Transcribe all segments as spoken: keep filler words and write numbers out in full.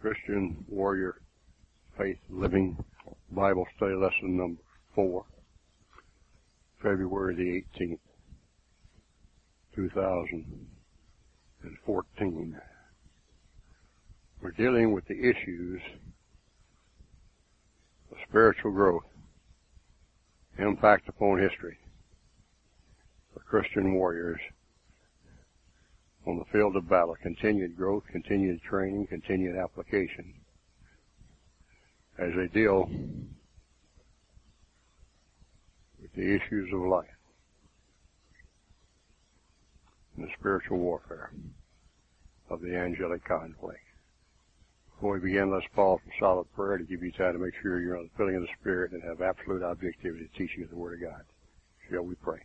Christian Warrior Faith Living Bible Study Lesson number four, February the eighteenth, two thousand fourteen. We're dealing with the issues of spiritual growth, impact upon history for Christian warriors on the field of battle, continued growth, continued training, continued application as they deal with the issues of life and the spiritual warfare of the angelic conflict. Before we begin, let's pause for solid prayer to give you time to make sure you're on the filling of the Spirit and have absolute objectivity to teaching of the Word of God. Shall we pray?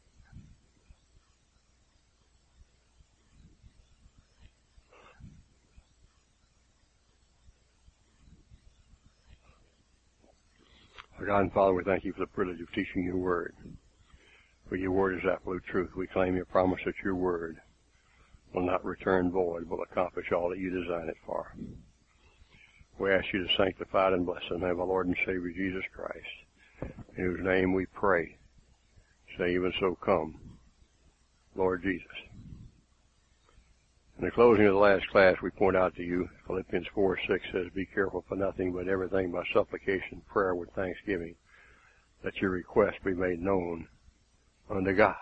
Our God and Father, we thank you for the privilege of teaching your Word. For your Word is absolute truth. We claim your promise that your Word will not return void, but accomplish all that you design it for. We ask you to sanctify it and bless the name of our Lord and Savior Jesus Christ, in whose name we pray. Say, even so come, Lord Jesus. In the closing of the last class, we point out to you, Philippians four six says, be careful for nothing but everything by supplication, prayer with thanksgiving, that your request be made known unto God.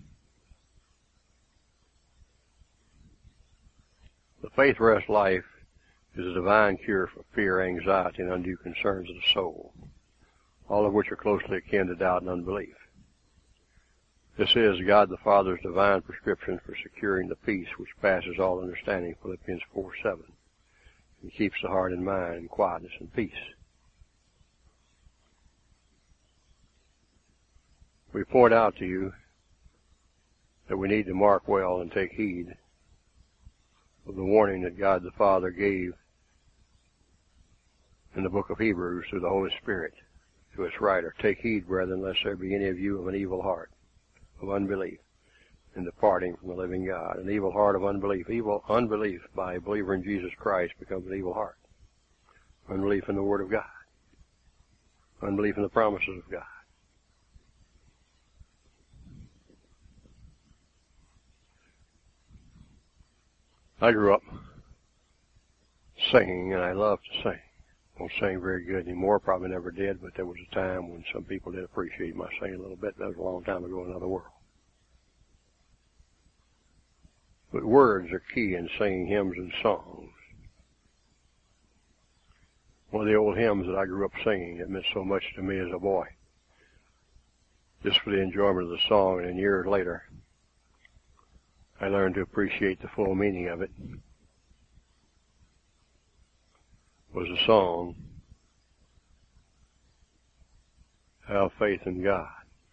The faith rest life is a divine cure for fear, anxiety, and undue concerns of the soul, all of which are closely akin to doubt and unbelief. This is God the Father's divine prescription for securing the peace which passes all understanding, Philippians four seven, and keeps the heart and mind in quietness and peace. We point out to you that we need to mark well and take heed of the warning that God the Father gave in the book of Hebrews through the Holy Spirit to its writer. Take heed, brethren, lest there be any of you of an evil heart, of unbelief, in departing from the living God. An evil heart of unbelief. Evil unbelief by a believer in Jesus Christ becomes an evil heart. Unbelief in the Word of God. Unbelief in the promises of God. I grew up singing, and I loved to sing. I don't sing very good anymore, probably never did, but there was a time when some people did appreciate my singing a little bit. That was a long time ago in another world. But words are key in singing hymns and songs. One of the old hymns that I grew up singing that meant so much to me as a boy, just for the enjoyment of the song, and years later, I learned to appreciate the full meaning of it, was a song, Have Faith in God,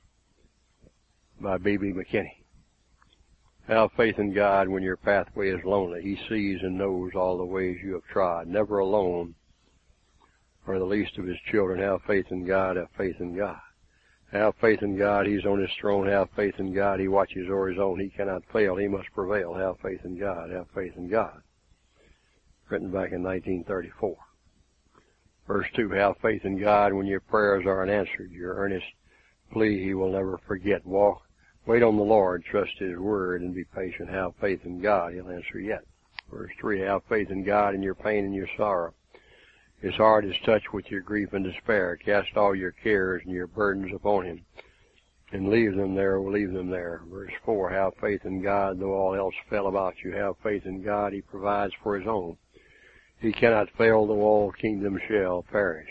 by B B McKinney. Have faith in God when your pathway is lonely. He sees and knows all the ways you have trod. Never alone or the least of his children. Have faith in God, have faith in God. Have faith in God, he's on his throne. Have faith in God, he watches o'er his own. He cannot fail, he must prevail. Have faith in God, have faith in God. Written back in nineteen thirty-four. Verse two, have faith in God when your prayers are unanswered. Your earnest plea he will never forget. Walk, wait on the Lord, trust his word, and be patient. Have faith in God, he'll answer yet. Verse three, have faith in God in your pain and your sorrow. His heart is touched with your grief and despair. Cast all your cares and your burdens upon him, and leave them there, leave them there. Verse four, have faith in God, though all else fail about you. Have faith in God, he provides for his own. He cannot fail, though all kingdoms shall perish.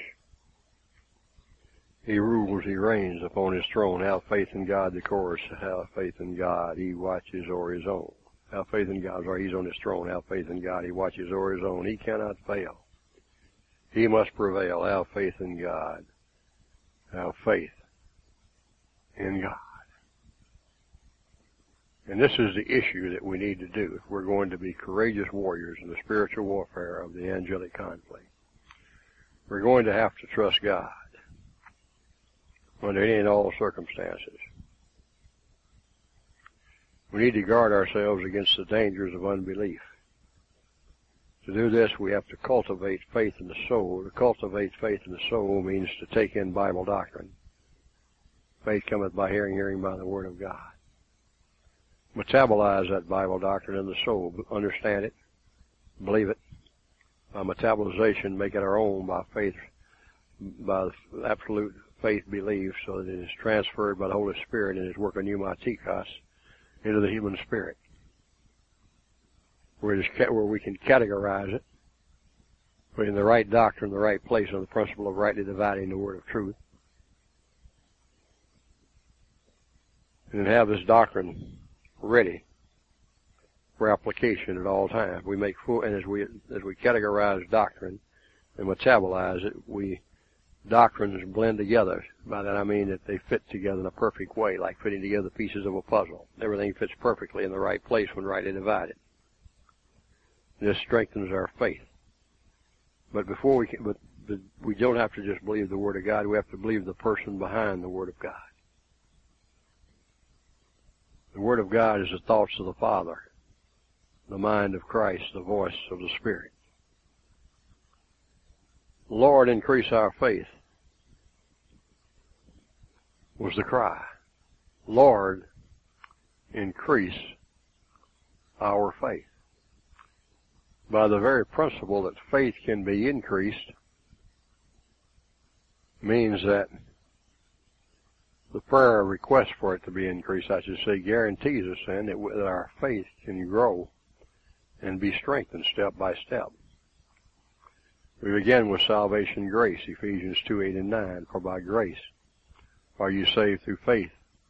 He rules, he reigns upon his throne. Have faith in God, the chorus. Have faith in God, he watches o'er his own. Have faith in God, or he's on his throne. Have faith in God, he watches o'er his own. He cannot fail. He must prevail. Have faith in God. Have faith in God. And this is the issue that we need to do if we're going to be courageous warriors in the spiritual warfare of the angelic conflict. We're going to have to trust God under any and all circumstances. We need to guard ourselves against the dangers of unbelief. To do this, we have to cultivate faith in the soul. To cultivate faith in the soul means to take in Bible doctrine. Faith cometh by hearing, hearing by the Word of God. Metabolize that Bible doctrine in the soul. Understand it. Believe it. By metabolization, make it our own by faith, by absolute faith belief, so that it is transferred by the Holy Spirit and is working pneumatikos into the human spirit, where, it is, where we can categorize it, put in the right doctrine, the right place on the principle of rightly dividing the word of truth, and have this doctrine ready for application at all times. We make full, and as we as we categorize doctrine and metabolize it, we doctrines blend together. By that I mean that they fit together in a perfect way, like fitting together pieces of a puzzle. Everything fits perfectly in the right place when rightly divided. This strengthens our faith. But before we can, but, but we don't have to just believe the Word of God. We have to believe the person behind the Word of God. The Word of God is the thoughts of the Father, the mind of Christ, the voice of the Spirit. Lord, increase our faith was the cry. Lord, increase our faith. By the very principle that faith can be increased means that the prayer request for it to be increased, I should say, guarantees us then that, that our faith can grow and be strengthened step by step. We begin with salvation grace, Ephesians two, eight, and nine. For by grace are you saved through faith,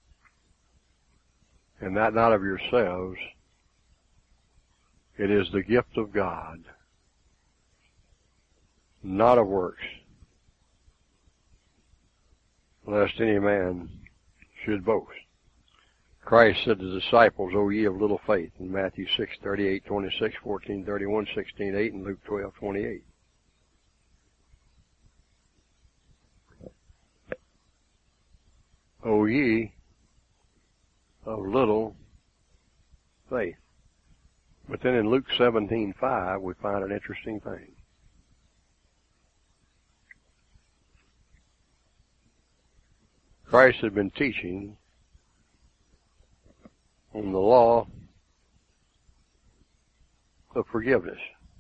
and that not of yourselves. It is the gift of God, not of works, lest any man should boast. Christ said to the disciples, O ye of little faith, in Matthew six, thirty-eight, twenty-six, fourteen, thirty-one, sixteen, eight, and Luke twelve, twenty-eight. O ye of little faith. But then in Luke seventeen, five, we find an interesting thing. Christ had been teaching on the law of forgiveness.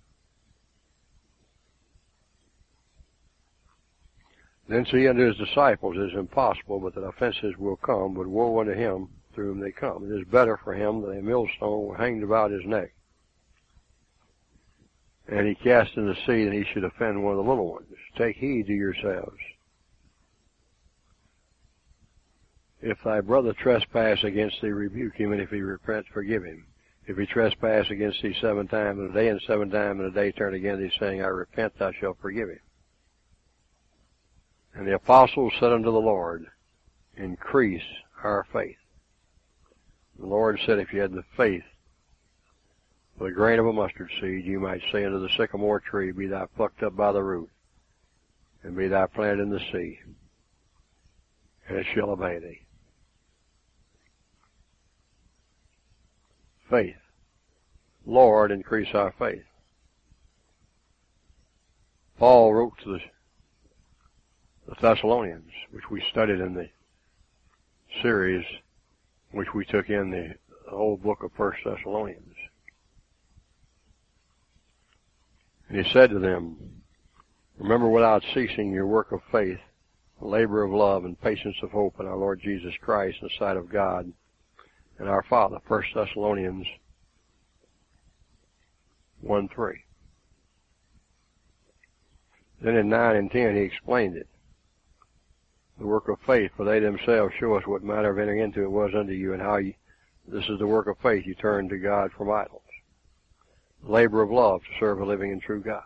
Then said he unto his disciples, it is impossible, but that offenses will come, but woe unto him through whom they come. It is better for him that a millstone were hanged about his neck, and he cast in the sea, and he should offend one of the little ones. Take heed to yourselves. If thy brother trespass against thee, rebuke him, and if he repent, forgive him. If he trespass against thee seven times in a day, and seven times in a day turn again thee, saying, I repent, thou shalt forgive him. And the apostles said unto the Lord, increase our faith. The Lord said, if you had the faith with a grain of a mustard seed, you might say unto the sycamore tree, be thou plucked up by the root, and be thou planted in the sea, and it shall obey thee. Faith. Lord, increase our faith. Paul wrote to the, the Thessalonians, which we studied in the series, which we took in the whole book of First Thessalonians. And he said to them, remember without ceasing your work of faith, labor of love, and patience of hope in our Lord Jesus Christ in the sight of God and our Father. First Thessalonians one, three. Then in nine and ten he explained it. The work of faith, for they themselves show us what manner of entering into it was unto you, and how you, this is the work of faith, you turn to God from idols. Labor of love, to serve a living and true God.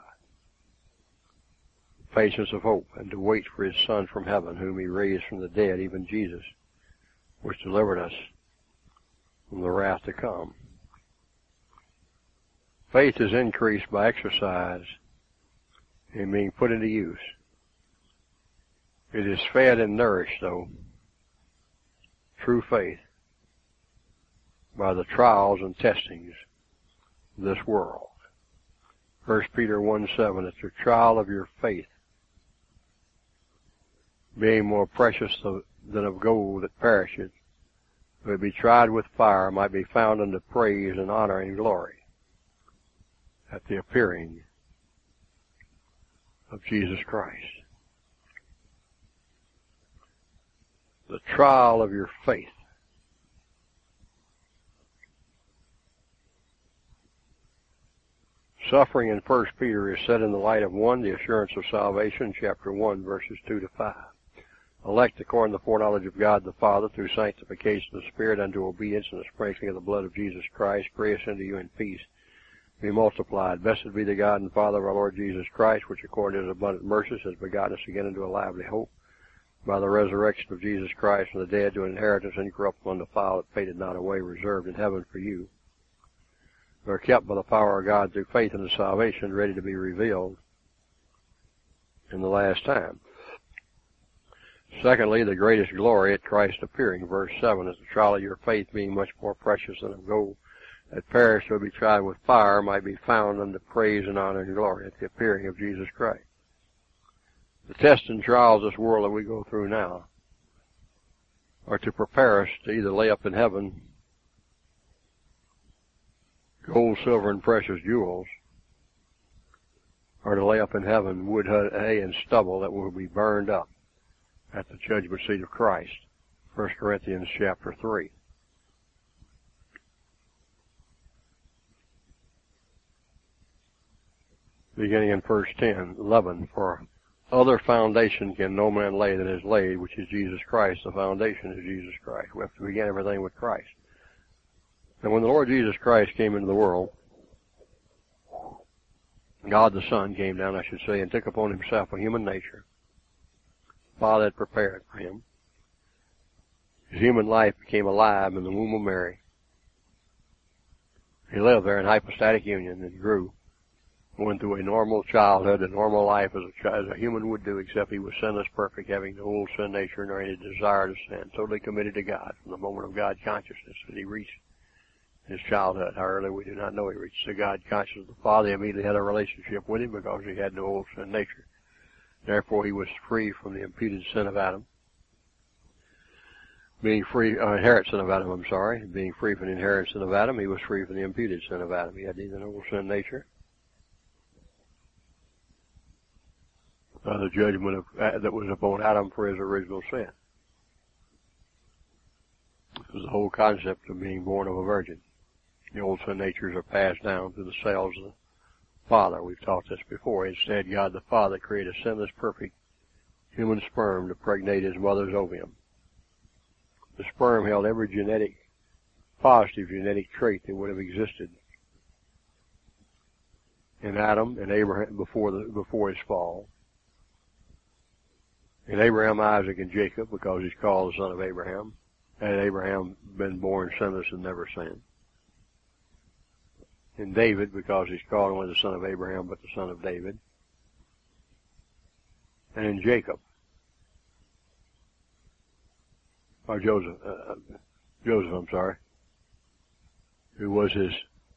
Patience of hope, and to wait for his Son from heaven, whom he raised from the dead, even Jesus, which delivered us from the wrath to come. Faith is increased by exercise and being put into use. It is fed and nourished, though, true faith, by the trials and testings of this world. First Peter one seven, it's the trial of your faith, being more precious than of gold that perisheth, though it be tried with fire, might be found unto praise and honor and glory at the appearing of Jesus Christ. The trial of your faith. Suffering in First Peter is set in the light of one, the assurance of salvation, chapter one, verses two to five. Elect according to the foreknowledge of God the Father, through sanctification of the Spirit, unto obedience and the sprinkling of the blood of Jesus Christ, grace unto you in peace be multiplied. Blessed be the God and Father of our Lord Jesus Christ, which according to his abundant mercies has begotten us again into a lively hope, by the resurrection of Jesus Christ from the dead, to an inheritance incorruptible, undefiled, that faded not away, reserved in heaven for you, who are kept by the power of God through faith unto salvation, ready to be revealed in the last time. Secondly, the greatest glory at Christ's appearing. Verse seven, is the trial of your faith, being much more precious than of gold that perish, though be tried with fire, might be found unto praise and honor and glory at the appearing of Jesus Christ. The tests and trials of this world that we go through now are to prepare us to either lay up in heaven gold, silver, and precious jewels, or to lay up in heaven wood, hay, and stubble that will be burned up at the judgment seat of Christ. First Corinthians chapter three. Beginning in verse ten, eleven, for other foundation can no man lay than is laid, which is Jesus Christ. The foundation is Jesus Christ. We have to begin everything with Christ. And when the Lord Jesus Christ came into the world, God the Son came down, I should say, and took upon himself a human nature. Father had prepared for him. His human life became alive in the womb of Mary. He lived there in hypostatic union and grew. Went through a normal childhood, a normal life as a, as a human would do, except he was sinless, perfect, having no old sin nature nor any desire to sin, totally committed to God from the moment of God consciousness that he reached his childhood. How early we do not know. He reached the God consciousness. The Father immediately had a relationship with him because he had no old sin nature. Therefore, he was free from the imputed sin of Adam. Being free, uh, inherent sin of Adam, I'm sorry. Being free from the inherent sin of Adam, he was free from the imputed sin of Adam. He had neither an old sin nature, Uh, the judgment of, uh, that was upon Adam for his original sin. It was the whole concept of being born of a virgin. The old sin natures are passed down through the cells of the Father. We've taught this before. Instead, God the Father created a sinless, perfect human sperm to pregnate his mother's ovum. The sperm held every genetic, positive genetic trait that would have existed in Adam and Abraham before the, before his fall. In Abraham, Isaac, and Jacob, because he's called the son of Abraham. Had Abraham been born sinless and never sinned. In David, because he's called only the son of Abraham, but the son of David. And in Jacob, or Joseph, uh, Joseph, I'm sorry, who was his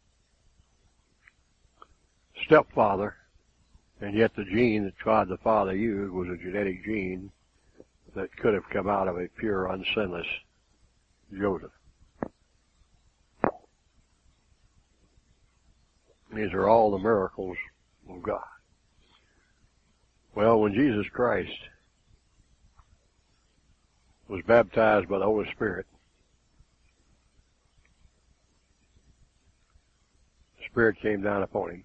stepfather. And yet the gene that God the Father used was a genetic gene that could have come out of a pure, unsinless Joseph. These are all the miracles of God. Well, when Jesus Christ was baptized by the Holy Spirit, the Spirit came down upon him.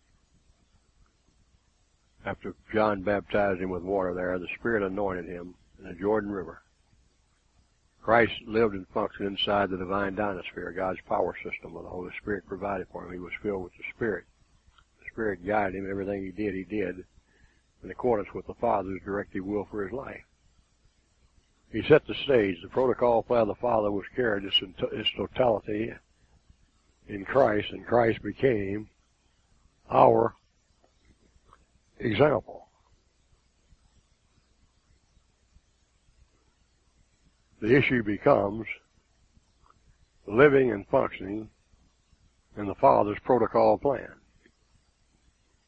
After John baptized him with water there, the Spirit anointed him in the Jordan River. Christ lived and functioned inside the divine dynasphere, God's power system, where the Holy Spirit provided for him. He was filled with the Spirit. The Spirit guided him. Everything he did, he did in accordance with the Father's directive will for his life. He set the stage. The protocol plan of the Father was carried in its totality in Christ, and Christ became our example. The issue becomes living and functioning in the Father's protocol plan.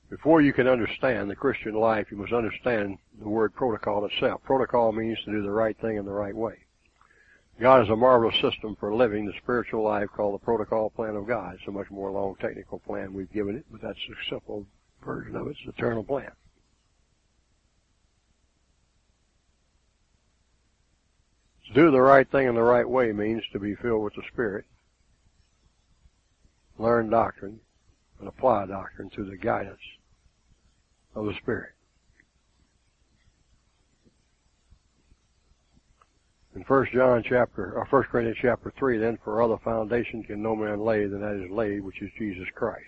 Before you can understand the Christian life, you must understand the word protocol itself. Protocol means to do the right thing in the right way. God has a marvelous system for living the spiritual life called the protocol plan of God. It's a much more long technical plan we've given it, but that's a simple version of it. It's the eternal plan. To do the right thing in the right way means to be filled with the Spirit, learn doctrine, and apply doctrine through the guidance of the Spirit. In First John chapter, or First Corinthians chapter three, then, for other foundation can no man lay than that is laid, which is Jesus Christ.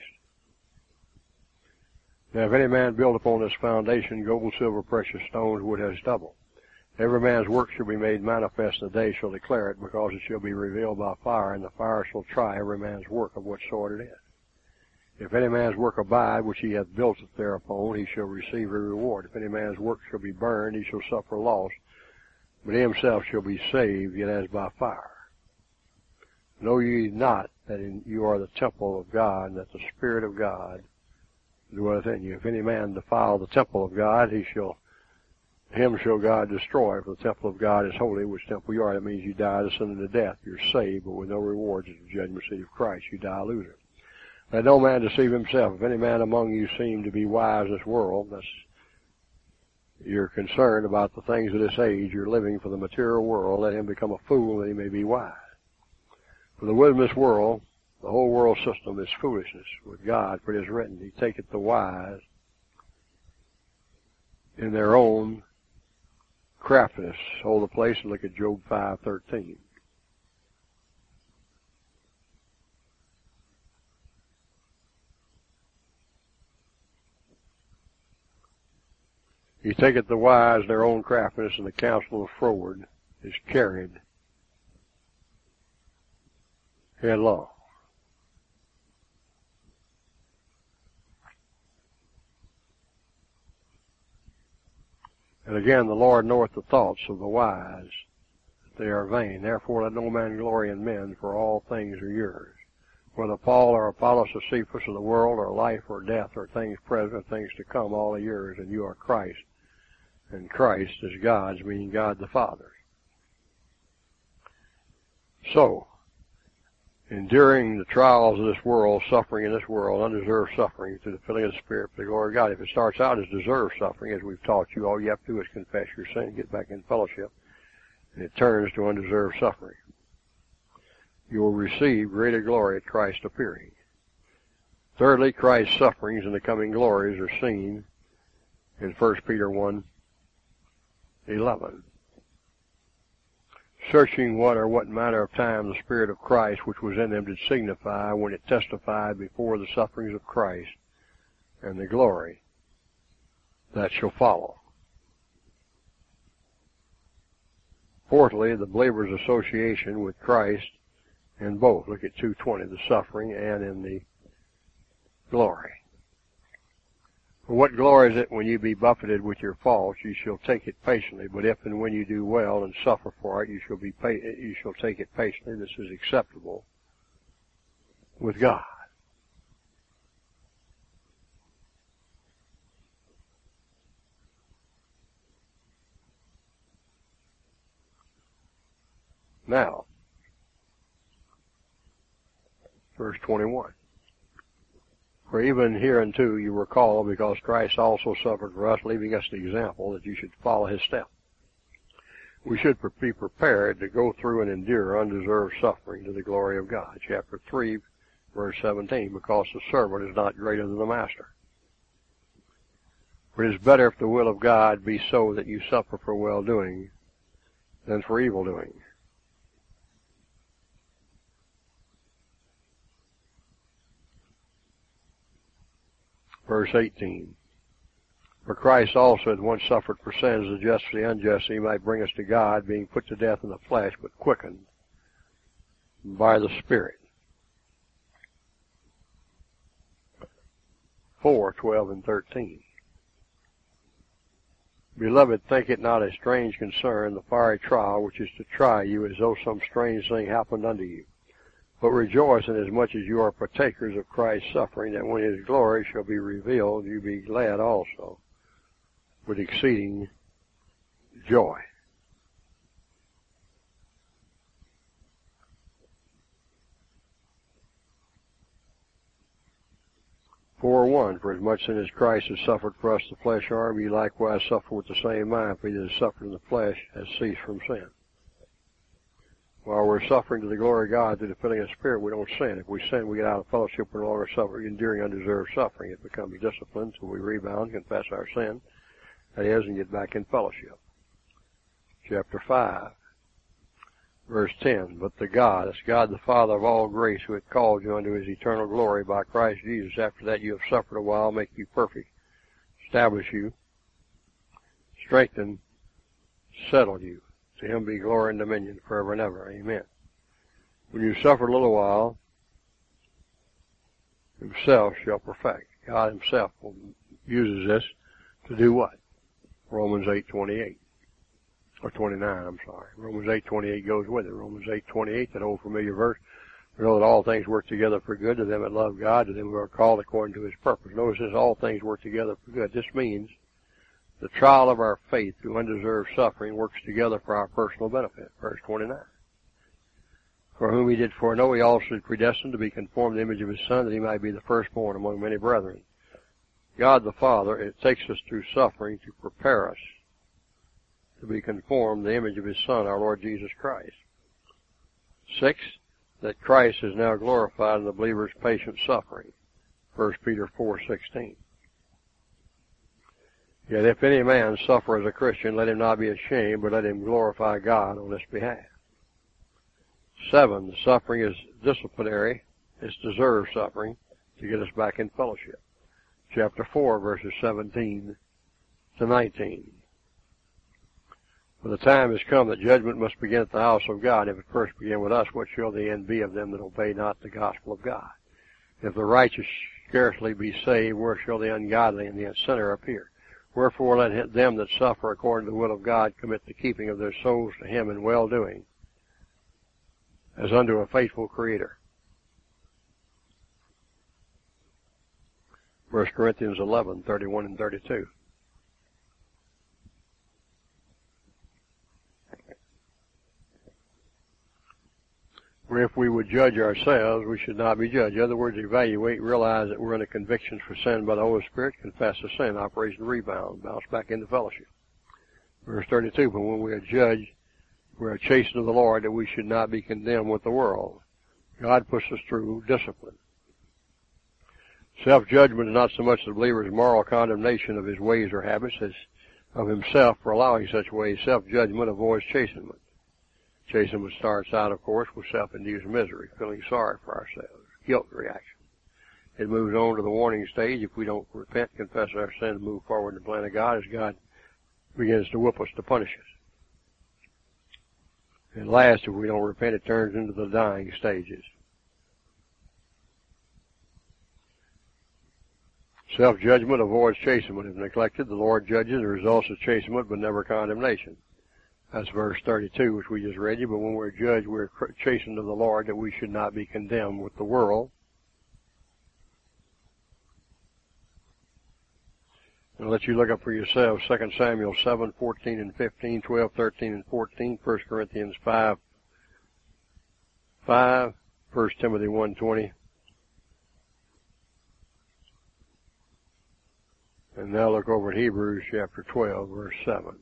Now if any man build upon this foundation gold, silver, precious stones, wood, has stubble. Every man's work shall be made manifest, and the day shall declare it, because it shall be revealed by fire, and the fire shall try every man's work of what sort it is. If any man's work abide, which he hath built it thereupon, he shall receive a reward. If any man's work shall be burned, he shall suffer loss, but he himself shall be saved, yet as by fire. Know ye not that in, you are the temple of God, and that the Spirit of God dwelleth in you? If any man defile the temple of God, he shall, him shall God destroy. For the temple of God is holy, which temple you are. That means you die to sin and to death. You're saved, but with no rewards at the judgment seat of Christ. You die a loser. Let no man deceive himself. If any man among you seem to be wise in this world, that's, you're concerned about the things of this age, you're living for the material world, let him become a fool that he may be wise. For the wisdom of this world, the whole world system is foolishness with God, for it is written, he taketh the wise in their own craftiness. Hold the place and look at Job five thirteen. He taketh the wise their own craftiness, and the counsel of the froward is carried headlong. And again, the Lord knoweth the thoughts of the wise, that they are vain. Therefore let no man glory in men, for all things are yours. Whether Paul or Apollos or Cephas or the world or life or death or things present or things to come, all are yours, and you are Christ. And Christ is God's, meaning God the Father. So, enduring the trials of this world, suffering in this world, undeserved suffering through the filling of the Spirit for the glory of God. If it starts out as deserved suffering, as we've taught you, all you have to do is confess your sin, get back in fellowship, and it turns to undeserved suffering. You will receive greater glory at Christ's appearing. Thirdly, Christ's sufferings and the coming glories are seen in First Peter one eleven. Searching what or what manner of time the Spirit of Christ which was in them did signify when it testified before the sufferings of Christ and the glory that shall follow. Fourthly, the believer's association with Christ in both. Look at two twenty, the suffering and in the glory. For what glory is it when you be buffeted with your faults, you shall take it patiently. But if and when you do well and suffer for it, you shall be pa- you shall take it patiently. This is acceptable with God. Now, verse twenty-one. For even hereunto you were called, because Christ also suffered for us, leaving us an example that you should follow his steps. We should be prepared to go through and endure undeserved suffering to the glory of God. Chapter three, verse seventeen, because the servant is not greater than the master. For it is better if the will of God be so that you suffer for well-doing than for evil-doing. Verse eighteen, for Christ also had once suffered for sins, the just for the unjust, so he might bring us to God, being put to death in the flesh, but quickened by the Spirit. four, twelve, and thirteen. Beloved, think it not a strange concern, the fiery trial which is to try you, as though some strange thing happened unto you. But rejoice inasmuch as you are partakers of Christ's suffering, that when his glory shall be revealed, you be glad also with exceeding joy. four one, for as much sin as Christ has suffered for us the flesh arm, ye likewise suffer with the same mind, for he that has suffered in the flesh has ceased from sin. While we're suffering to the glory of God through the filling of the Spirit, we don't sin. If we sin, we get out of fellowship, we're no longer suffering, enduring undeserved suffering. It becomes discipline until we rebound, confess our sin, that is, and get back in fellowship. Chapter five. Verse ten, but the God, that's God the Father of all grace, who hath called you unto his eternal glory by Christ Jesus, after that you have suffered a while, make you perfect, establish you, strengthen, settle you. To him be glory and dominion forever and ever. Amen. When you suffer a little while, himself shall perfect. God himself uses this to do what? Romans eight twenty-eight. Or twenty-nine, I'm sorry. Romans eight twenty-eight goes with it. Romans eight twenty-eight, that old familiar verse. We know that all things work together for good to them that love God, to them who are called according to his purpose. Notice this, all things work together for good. This means the trial of our faith through undeserved suffering works together for our personal benefit. Verse twenty-nine. For whom he did foreknow, he also predestined to be conformed to the image of his Son, that he might be the firstborn among many brethren. God the Father, it takes us through suffering to prepare us to be conformed to the image of his Son, our Lord Jesus Christ. Six, that Christ is now glorified in the believer's patient suffering. First Peter four sixteen. Yet if any man suffer as a Christian, let him not be ashamed, but let him glorify God on this behalf. Seven, the suffering is disciplinary. It's deserved suffering to get us back in fellowship. Chapter four, verses seventeen to nineteen. For the time has come that judgment must begin at the house of God. If it first begin with us, what shall the end be of them that obey not the gospel of God? If the righteous scarcely be saved, where shall the ungodly and the sinner appear? Wherefore let them that suffer according to the will of God commit the keeping of their souls to him in well-doing, as unto a faithful Creator. First Corinthians eleven, thirty-one and thirty-two. For if we would judge ourselves, we should not be judged. In other words, evaluate, realize that we're under convictions for sin by the Holy Spirit, confess the sin, Operation Rebound, bounce back into fellowship. Verse thirty-two, but when we are judged, we are chastened of the Lord, that we should not be condemned with the world. God puts us through discipline. Self-judgment is not so much the believer's moral condemnation of his ways or habits as of himself for allowing such ways. Self-judgment avoids chastenment. Chastenment starts out, of course, with self-induced misery, feeling sorry for ourselves, guilt reaction. It moves on to the warning stage. If we don't repent, confess our sin, and move forward in the plan of God, as God begins to whip us to punish us. And last, if we don't repent, it turns into the dying stages. Self-judgment avoids chastenment. If neglected, the Lord judges the results of chastenment, but never condemnation. That's verse thirty-two, which we just read you. But when we're judged, we're chastened of the Lord, that we should not be condemned with the world. I'll let you look up for yourselves Second Samuel seven, fourteen and fifteen, twelve, thirteen and fourteen, First Corinthians five, five, First Timothy one, twenty. And now look over at Hebrews chapter twelve, verse seven.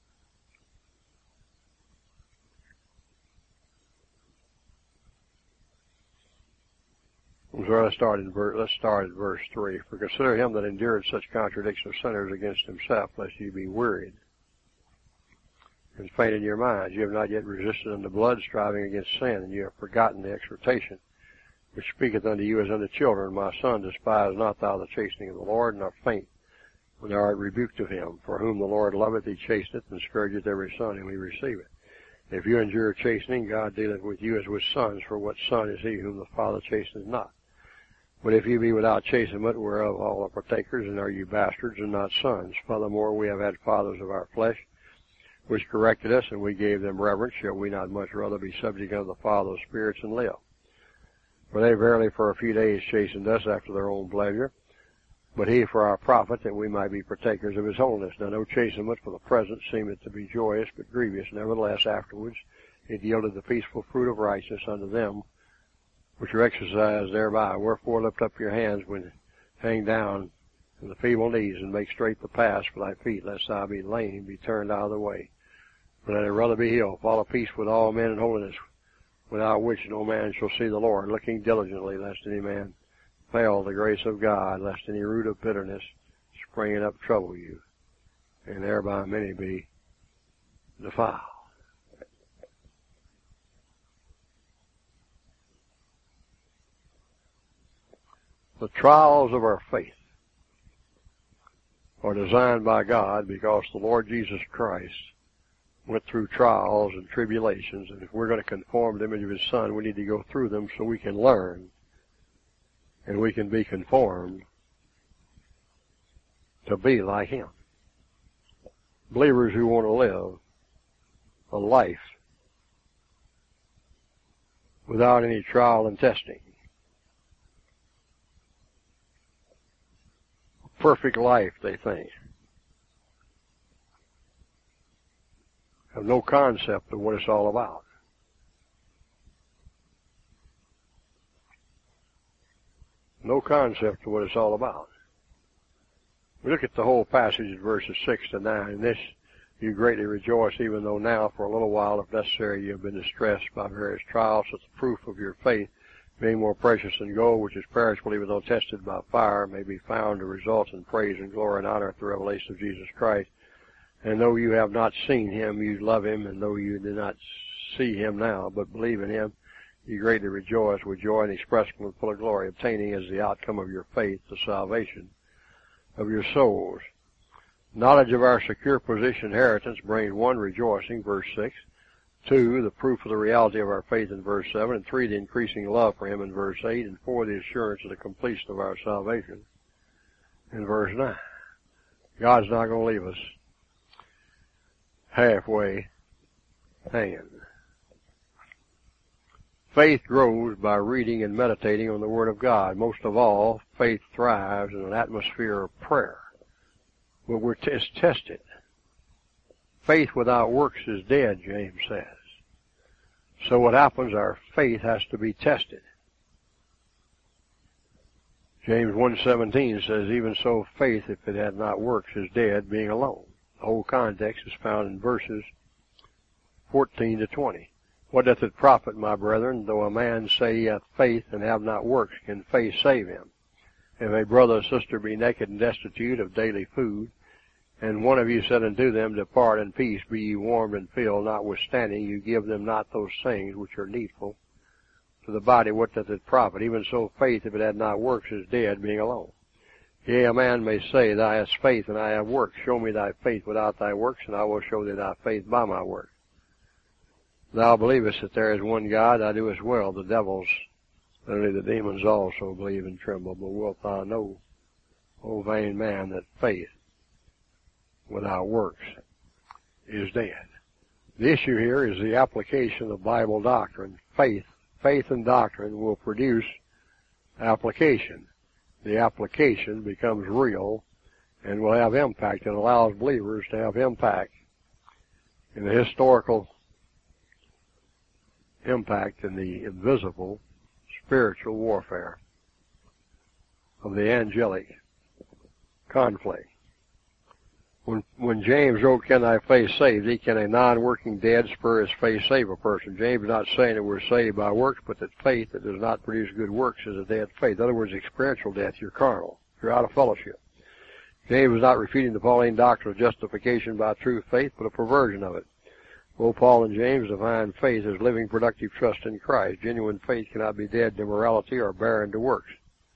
So let's start, in ver- let's start at verse three. For consider him that endured such contradiction of sinners against himself, lest ye be wearied and faint in your minds. You have not yet resisted unto blood, striving against sin, and you have forgotten the exhortation which speaketh unto you as unto children. My son, despise not thou the chastening of the Lord, nor faint when thou art rebuked of him. For whom the Lord loveth, he chasteneth, and scourgeth every son whom he receiveth. If you endure chastening, God dealeth with you as with sons. For what son is he whom the Father chasteneth not? But if you be without chastenment, whereof all are partakers, and are you bastards and not sons? Furthermore, we have had fathers of our flesh, which corrected us, and we gave them reverence. Shall we not much rather be subject unto the Father of spirits and live? For they verily for a few days chastened us after their own pleasure, but he for our profit, that we might be partakers of his holiness. Now no chastenment for the present seemeth to be joyous, but grievous. Nevertheless afterwards it yielded the peaceful fruit of righteousness unto them which are exercised thereby. Wherefore lift up your hands when hang down to the feeble knees, and make straight the paths for thy feet, lest thou be lame, be turned out of the way. But let it rather be healed. Follow peace with all men in holiness, without which no man shall see the Lord, looking diligently, lest any man fail the grace of God, lest any root of bitterness springing up trouble you, and thereby many be defiled. The trials of our faith are designed by God, because the Lord Jesus Christ went through trials and tribulations, and if we're going to conform to the image of his Son, we need to go through them so we can learn and we can be conformed to be like him. Believers who want to live a life without any trial and testing, a perfect life, they think, have no concept of what it's all about. No concept of what it's all about. We look at the whole passage in verses six to nine. In this you greatly rejoice, even though now for a little while, if necessary, you have been distressed by various trials, that the proof of your faith, being more precious than gold, which is perishable even though tested by fire, may be found to result in praise and glory and honor at the revelation of Jesus Christ. And though you have not seen him, you love him, and though you do not see him now, but believe in him, you greatly rejoice with joy inexpressible and full of glory, obtaining as the outcome of your faith the salvation of your souls. Knowledge of our secure position inheritance brings one, rejoicing, verse six, two, the proof of the reality of our faith in verse seven, and three, the increasing love for him in verse eight, and four, the assurance of the completion of our salvation in verse nine. God's not going to leave us halfway hanging. Faith grows by reading and meditating on the Word of God. Most of all, faith thrives in an atmosphere of prayer, where we're t- it's tested. Faith without works is dead, James says. So what happens, our faith has to be tested. James one seventeen says, even so faith, if it had not works, is dead, being alone. The whole context is found in verses fourteen to twenty. What doth it profit, my brethren, though a man say he hath faith and have not works? Can faith save him? If a brother or sister be naked and destitute of daily food, and one of you said unto them, depart in peace, be ye warmed and filled, notwithstanding you give them not those things which are needful to the body, what doth it profit? Even so faith, if it had not works, is dead, being alone. Yea, a man may say, thou hast faith, and I have works. Show me thy faith without thy works, and I will show thee thy faith by my works. Thou believest that there is one God, thou doest well. The devils, only the demons also believe and tremble. But wilt thou know, O vain man, that faith without works is dead. The issue here is the application of Bible doctrine. Faith, faith and doctrine will produce application. The application becomes real and will have impact, and allows believers to have impact in the historical impact in the invisible spiritual warfare of the angelic conflict. When, when James wrote, can thy faith save thee? Can a non-working dead spurious faith save a person? James is not saying that we're saved by works, but that faith that does not produce good works is a dead faith. In other words, experiential death, you're carnal. You're out of fellowship. James is not refuting the Pauline doctrine of justification by true faith, but a perversion of it. Both Paul and James define faith as living, productive trust in Christ. Genuine faith cannot be dead to morality or barren to works.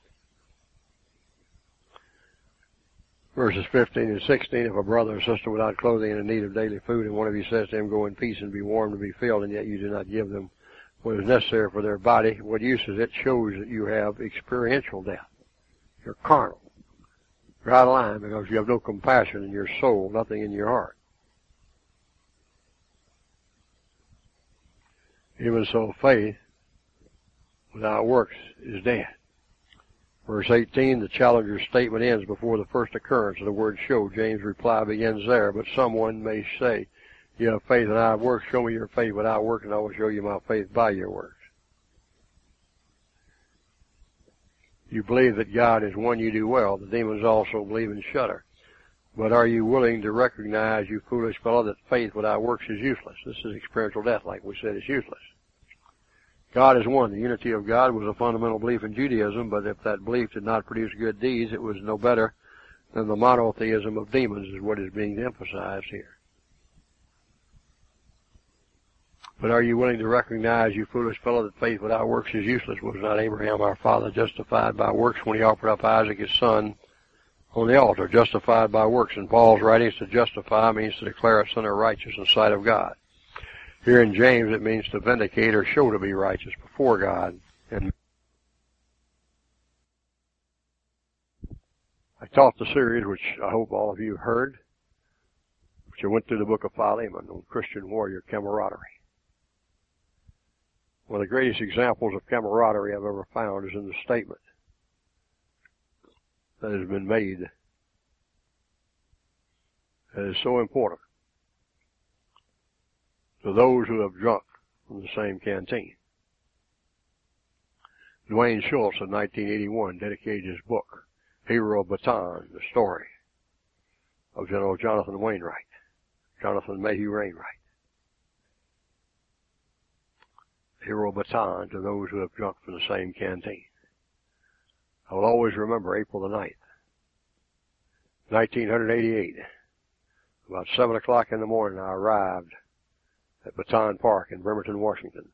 Verses fifteen and sixteen, if a brother or sister without clothing and in need of daily food, and one of you says to him, go in peace and be warmed and be filled, and yet you do not give them what is necessary for their body, what use is it? Shows that you have experiential death. You're carnal. You're out of line because you have no compassion in your soul, nothing in your heart. Even so, faith without works is dead. Verse eighteen, the challenger's statement ends before the first occurrence of the word show. James' reply begins there, but someone may say, you have faith and I have works. Show me your faith without works, and I will show you my faith by your works. You believe that God is one, you do well. The demons also believe and shudder. But are you willing to recognize, you foolish fellow, that faith without works is useless? This is experiential death, like we said, is useless. God is one. The unity of God was a fundamental belief in Judaism, but if that belief did not produce good deeds, it was no better than the monotheism of demons, is what is being emphasized here. But are you willing to recognize, you foolish fellow, that faith without works is useless? Was not Abraham our father justified by works when he offered up Isaac his son on the altar? Justified by works. In Paul's writings, to justify means to declare a sinner righteous in the sight of God. Here in James, it means to vindicate or show to be righteous before God. And I taught the series, which I hope all of you have heard, which I went through the book of Philemon on Christian warrior camaraderie. One of the greatest examples of camaraderie I've ever found is in the statement that has been made that is so important to those who have drunk from the same canteen. Dwayne Schultz in nineteen eighty-one dedicated his book, Hero of Bataan, the story of General Jonathan Wainwright, Jonathan Mayhew Wainwright. Hero of Bataan, to those who have drunk from the same canteen. I will always remember April the ninth, nineteen eighty-eight. About seven o'clock in the morning, I arrived at Bataan Park in Bremerton, Washington.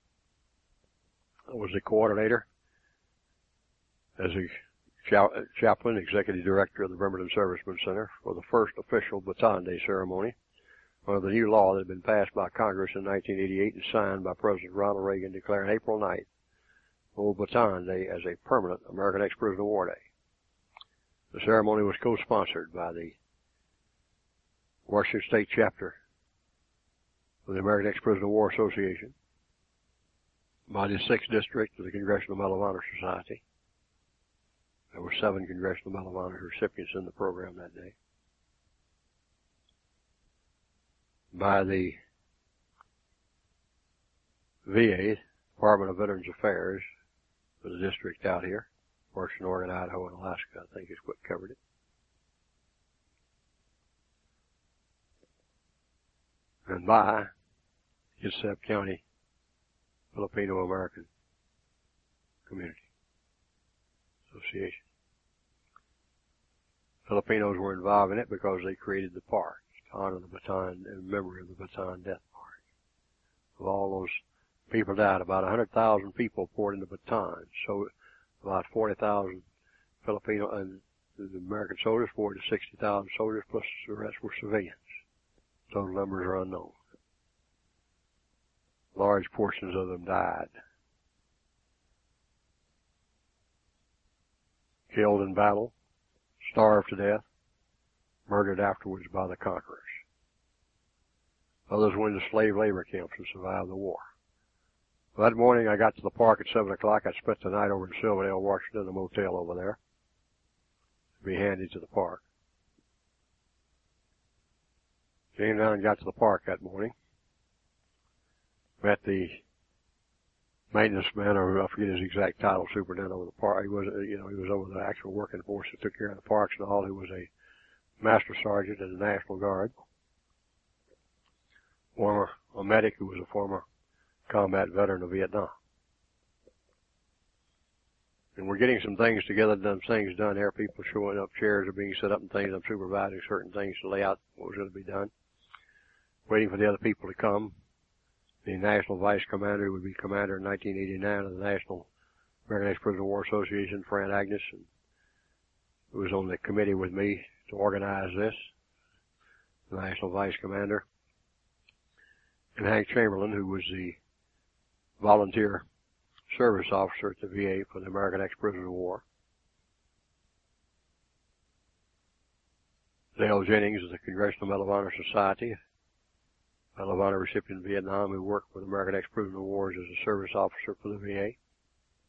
I was the coordinator as a cha chaplain, executive director of the Bremerton Servicemen Center for the first official Bataan Day ceremony under the new law that had been passed by Congress in nineteen eighty-eight and signed by President Ronald Reagan, declaring April ninth, Old Bataan Day, as a permanent American Ex-Prisoner of War Day. The ceremony was co-sponsored by the Washington State Chapter of the American Ex-Prisoner of War Association, by the sixth District of the Congressional Medal of Honor Society. There were seven Congressional Medal of Honor recipients in the program that day. By the V A, Department of Veterans Affairs, for the district out here, works in Oregon, Idaho, and Alaska, I think is what covered it. And by Kitsap County Filipino American Community Association. Filipinos were involved in it because they created the park to honor the Bataan, in memory of the Bataan Death Park. Of all those people died, about one hundred thousand people poured into Bataan, so about forty thousand Filipino and the American soldiers, forty to sixty thousand soldiers, plus the rest were civilians. Total numbers are unknown. Large portions of them died. Killed in battle, starved to death, murdered afterwards by the conquerors. Others went into slave labor camps and survived the war. That morning I got to the park at seven o'clock. I spent the night over in Silverdale, Washington, a motel over there, to be handy to the park. Came down and got to the park that morning. Met the maintenance man, or I forget his exact title, superintendent over the park. He was, you know, he was over the actual working force that took care of the parks and all. He was a master sergeant in the National Guard. Former, a medic who was a former combat veteran of Vietnam. And we're getting some things together, done things done there. People showing up, chairs are being set up and things. I'm supervising certain things to lay out what was going to be done. Waiting for the other people to come. The National Vice Commander, who would be Commander in nineteen eighty-nine of the National American Ex-Prisoner of War Association, Fran Agnes, and who was on the committee with me to organize this, the National Vice Commander, and Hank Chamberlain, who was the volunteer service officer at the V A for the American Ex-Prisoner of War. Dale Jennings of the Congressional Medal of Honor Society, Medal of Honor recipient in Vietnam, who worked for the American Ex-Prisoner of War as a service officer for the V A.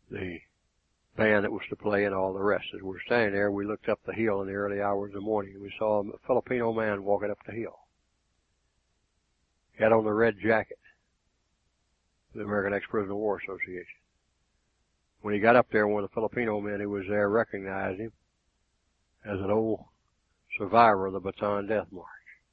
the band that was to play and all the rest. As we're standing there, we looked up the hill in the early hours of the morning, and we saw a Filipino man walking up the hill. He had on the red jacket of the American Ex-Prisoner War Association. When he got up there, one of the Filipino men who was there recognized him as an old survivor of the Bataan Death March.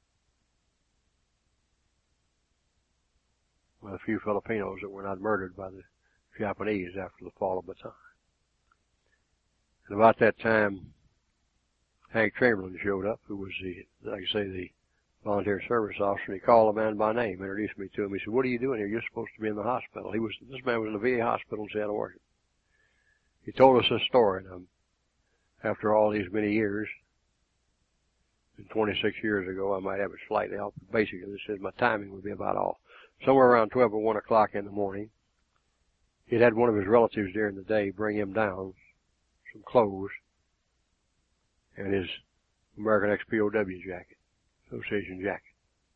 With a few Filipinos that were not murdered by the Japanese after the fall of Bataan. And about that time, Hank Chamberlain showed up, who was the, like I say, the volunteer service officer, and he called the man by name, introduced me to him. He said, "What are you doing here? You're supposed to be in the hospital." He was, this man was in the V A hospital in Seattle, Washington. He told us this story, and um, after all these many years, and twenty-six years ago, I might have it slightly off, but basically this says my timing would be about off. Somewhere around twelve or one o'clock in the morning, he'd had one of his relatives during the day bring him down some clothes and his American Ex P O W jacket, Association jacket.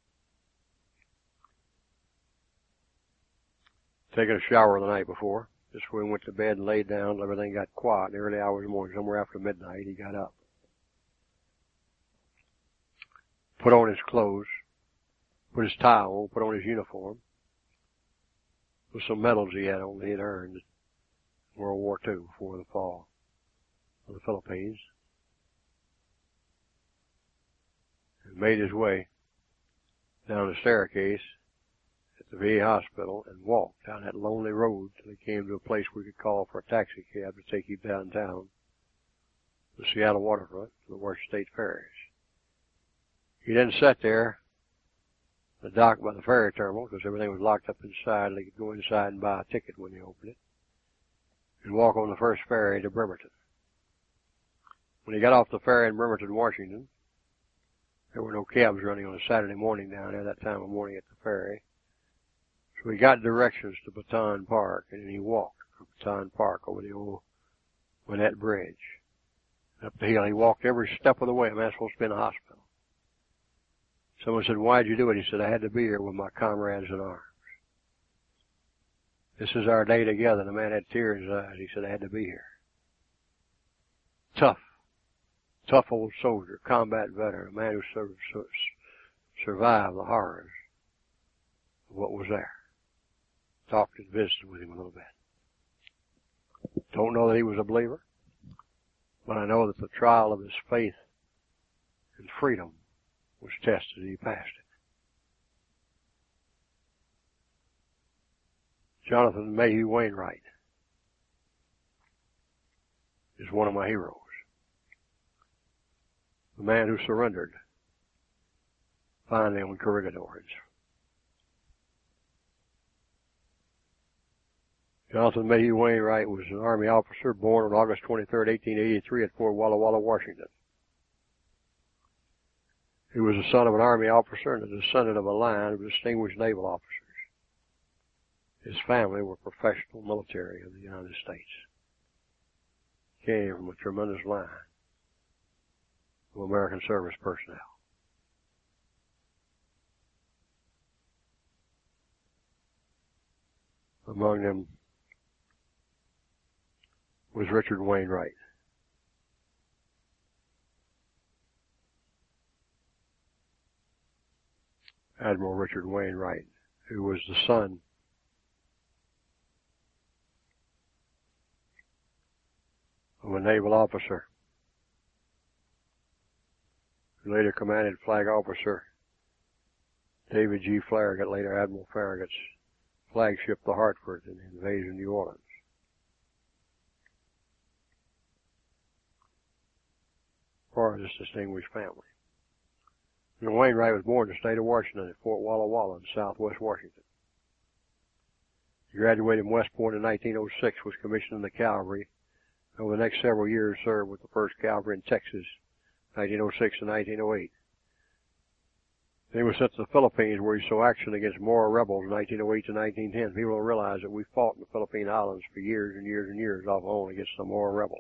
Taking a shower the night before, just before he went to bed and laid down, everything got quiet in the early hours of the morning. Somewhere after midnight, he got up, put on his clothes, put his tie on, put on his uniform, with some medals he had on that he had earned in World War Two before the fall of the Philippines, and made his way down the staircase at the V A hospital and walked down that lonely road till he came to a place where he could call for a taxi cab to take him downtown, the Seattle waterfront, to the Washington State ferries. He then sat there the dock by the ferry terminal, because everything was locked up inside, and they could go inside and buy a ticket when they opened it, and walk on the first ferry to Bremerton. When he got off the ferry in Bremerton, Washington, there were no cabs running on a Saturday morning down there, that time of morning at the ferry. So he got directions to Bataan Park, and then he walked from Bataan Park over the old Winnett Bridge. Up the hill, he walked every step of the way. A man's supposed to be in the hospital. Someone said, "Why'd you do it?" He said, "I had to be here with my comrades in arms. This is our day together." The man had tears in his eyes. He said, "I had to be here." Tough. Tough old soldier, combat veteran, a man who sur sur survived the horrors of what was there. Talked and visited with him a little bit. Don't know that he was a believer, but I know that the trial of his faith and freedom was tested, and he passed it. Jonathan Mayhew Wainwright is one of my heroes. The man who surrendered finally on Corregidor. Jonathan Mayhew Wainwright was an Army officer born on August twenty-third, eighteen eighty-three at Fort Walla Walla, Washington. He was the son of an Army officer and a descendant of a line of distinguished naval officers. His family were professional military of the United States. Came from a tremendous line of American service personnel. Among them was Richard Wainwright. Admiral Richard Wainwright, who was the son of a naval officer who later commanded Flag Officer David G. Farragut, later Admiral Farragut's flagship, the Hartford, in the invasion of New Orleans. Part of this distinguished family. And Wainwright was born in the state of Washington at Fort Walla Walla in southwest Washington. He graduated from West Point in nineteen oh six, was commissioned in the cavalry. Over the next several years served with the first Cavalry in Texas, nineteen oh six to nineteen oh eight. Then he was sent to the Philippines, where he saw action against Moro rebels in nineteen oh eight to nineteen ten. People don't realize that we fought in the Philippine Islands for years and years and years off and on against the Moro rebels.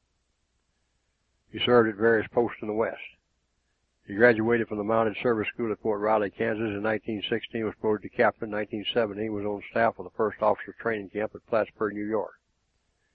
He served at various posts in the West. He graduated from the Mounted Service School at Fort Riley, Kansas in nineteen sixteen, was promoted to captain in nineteen seventy, was on staff of the first officer training camp at Plattsburgh, New York.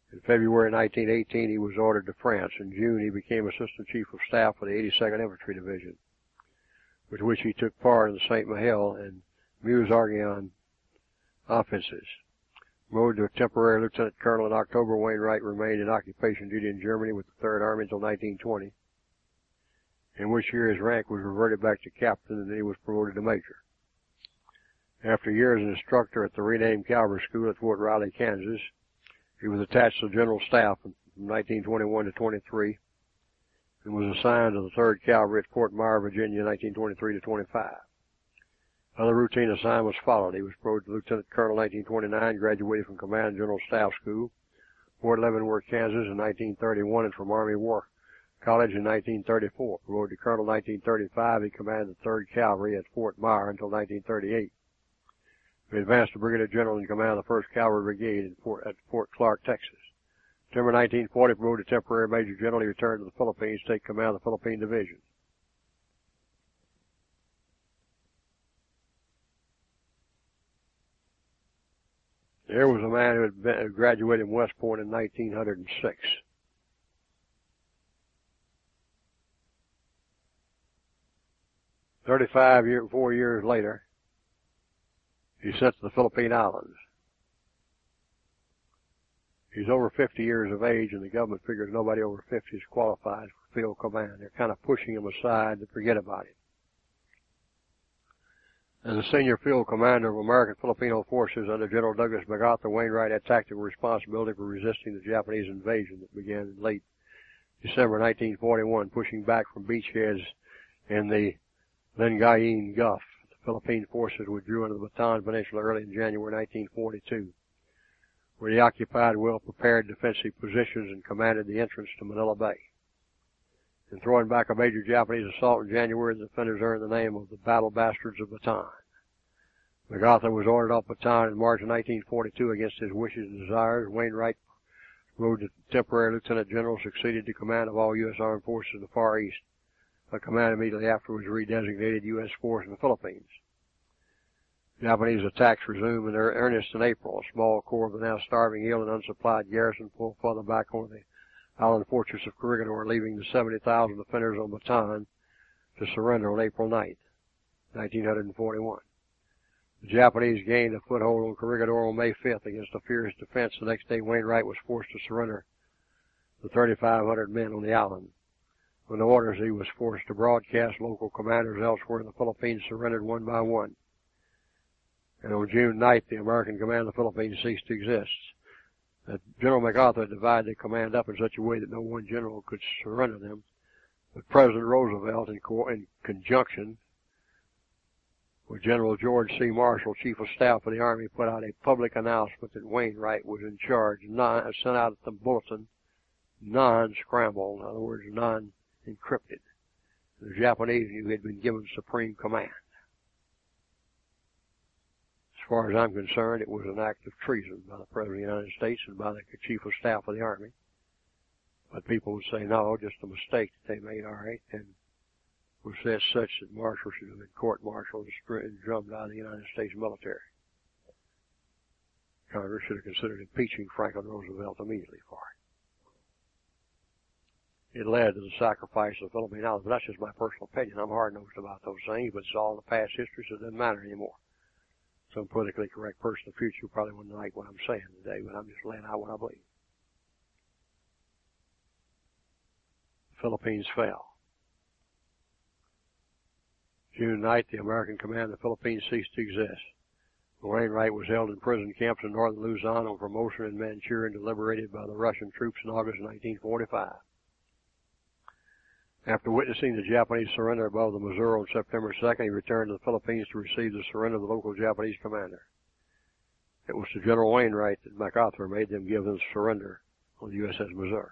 In February nineteen eighteen, he was ordered to France. In June, he became Assistant Chief of Staff for the eighty-second Infantry Division, with which he took part in the Saint Mihiel and Meuse-Argonne offenses. Promoted to a temporary lieutenant colonel in October, Wainwright remained in occupation duty in Germany with the Third Army until nineteen twenty, in which year his rank was reverted back to captain, and then he was promoted to major. After a year as an instructor at the renamed Cavalry School at Fort Riley, Kansas, he was attached to the General Staff from nineteen twenty-one to twenty-three and was assigned to the third Cavalry at Fort Myer, Virginia, nineteen twenty-three to twenty-five. Other routine assignments followed. He was promoted to Lieutenant Colonel in nineteen twenty-nine, graduated from Command General Staff School, Fort Leavenworth, Kansas in nineteen thirty-one, and from Army War College in nineteen thirty-four. Promoted to Colonel in nineteen thirty-five, he commanded the third Cavalry at Fort Myer until nineteen thirty-eight. He advanced to Brigadier General in command of the first Cavalry Brigade in Fort, at Fort Clark, Texas. September nineteen forty, promoted to Temporary Major General, he returned to the Philippines to take command of the Philippine Division. There was a man who had been, graduated from West Point in nineteen oh six. Thirty-five year, four years later, he sent to the Philippine Islands. He's over fifty years of age, and the government figures nobody over fifty is qualified for field command. They're kind of pushing him aside to forget about him. As a senior field commander of American Filipino forces under General Douglas MacArthur, Wainwright had tactical responsibility for resisting the Japanese invasion that began in late December nineteen forty-one, pushing back from beachheads in the Lingayen Gulf. The Philippine forces withdrew into the Bataan Peninsula early in January nineteen forty-two, where they occupied well-prepared defensive positions and commanded the entrance to Manila Bay. In throwing back a major Japanese assault in January, the defenders earned the name of the Battle Bastards of Bataan. MacArthur was ordered off Bataan in March of nineteen forty-two against his wishes and desires. Wainwright, promoted to temporary lieutenant general, succeeded to command of all U S Armed Forces in the Far East. A command immediately after was redesignated U S Force in the Philippines. Japanese attacks resumed in earnest in April. A small corps of the now starving, ill, and unsupplied garrison pulled further back on the island fortress of Corregidor, leaving the seventy thousand defenders on Bataan to surrender on April ninth, nineteen forty-one. The Japanese gained a foothold on Corregidor on May fifth against a fierce defense. The next day, Wainwright was forced to surrender the thirty-five hundred men on the island. When the orders he was forced to broadcast, local commanders elsewhere in the Philippines surrendered one by one. And on June ninth, the American command of the Philippines ceased to exist. That General MacArthur divided the command up in such a way that no one general could surrender them. But President Roosevelt, in, co in conjunction with General George C. Marshall, Chief of Staff of the Army, put out a public announcement that Wainwright was in charge, non, sent out the bulletin, non-scramble, in other words, non-encrypted. The Japanese knew he had been given supreme command. As far as I'm concerned, it was an act of treason by the President of the United States and by the Chief of Staff of the Army. But people would say, no, just a mistake that they made, all right, and was said such that Marshall should have been court-martialed and drummed out of the United States military. Congress should have considered impeaching Franklin Roosevelt immediately for it. It led to the sacrifice of the Philippine Islands, but that's just my personal opinion. I'm hard-nosed about those things, but it's all the past history, so it doesn't matter anymore. Some politically correct person in the future probably wouldn't like what I'm saying today, but I'm just laying out what I believe. The Philippines fell. June ninth, the American command of the Philippines ceased to exist. Wainwright was held in prison camps in northern Luzon on promotion in Manchuria and liberated by the Russian troops in August nineteen forty-five. After witnessing the Japanese surrender above the Missouri on September second, he returned to the Philippines to receive the surrender of the local Japanese commander. It was to General Wainwright that MacArthur made them give them surrender on the U S S Missouri.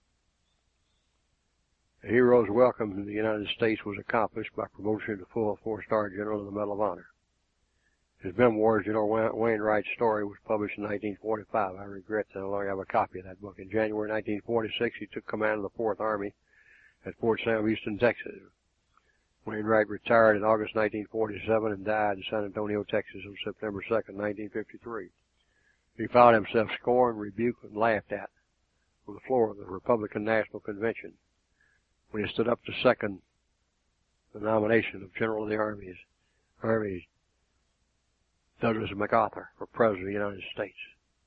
The hero's welcome to the United States was accomplished by promotion to full four-star general of the Medal of Honor. His memoirs, General Wainwright's story, was published in nineteen forty-five. I regret that I no longer have a copy of that book. In January nineteen forty-six, he took command of the Fourth Army at Fort Sam Houston, Texas. Wainwright retired in August nineteen forty-seven and died in San Antonio, Texas on September second, nineteen fifty-three. He found himself scorned, rebuked, and laughed at on the floor of the Republican National Convention when he stood up to second the nomination of General of the Army, Army Douglas MacArthur for President of the United States.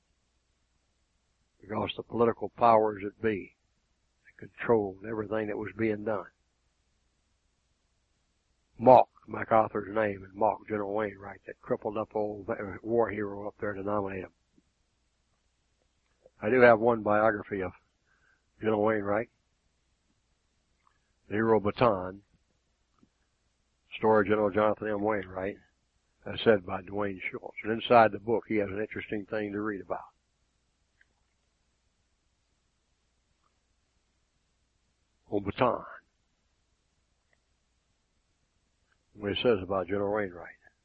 Because the political powers that be controlled everything that was being done. Mocked MacArthur's name and mocked General Wainwright, that crippled up old war hero up there to nominate him. I do have one biography of General Wainwright, the hero Bataan, story of General Jonathan M. Wainwright, as said by Dwayne Schultz. And inside the book, he has an interesting thing to read about. On Bataan, what he says about General Wainwright.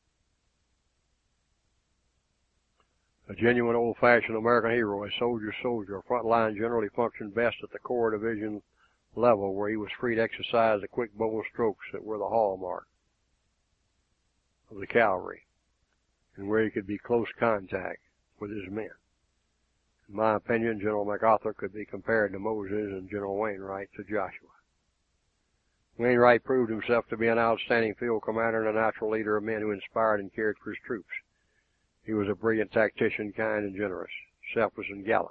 A genuine old-fashioned American hero, a soldier's soldier, a frontline general, he functioned best at the Corps Division level, where he was free to exercise the quick, bold strokes that were the hallmark of the cavalry, and where he could be close contact with his men. In my opinion, General MacArthur could be compared to Moses and General Wainwright to Joshua. Wainwright proved himself to be an outstanding field commander and a natural leader of men who inspired and cared for his troops. He was a brilliant tactician, kind and generous, selfless and gallant.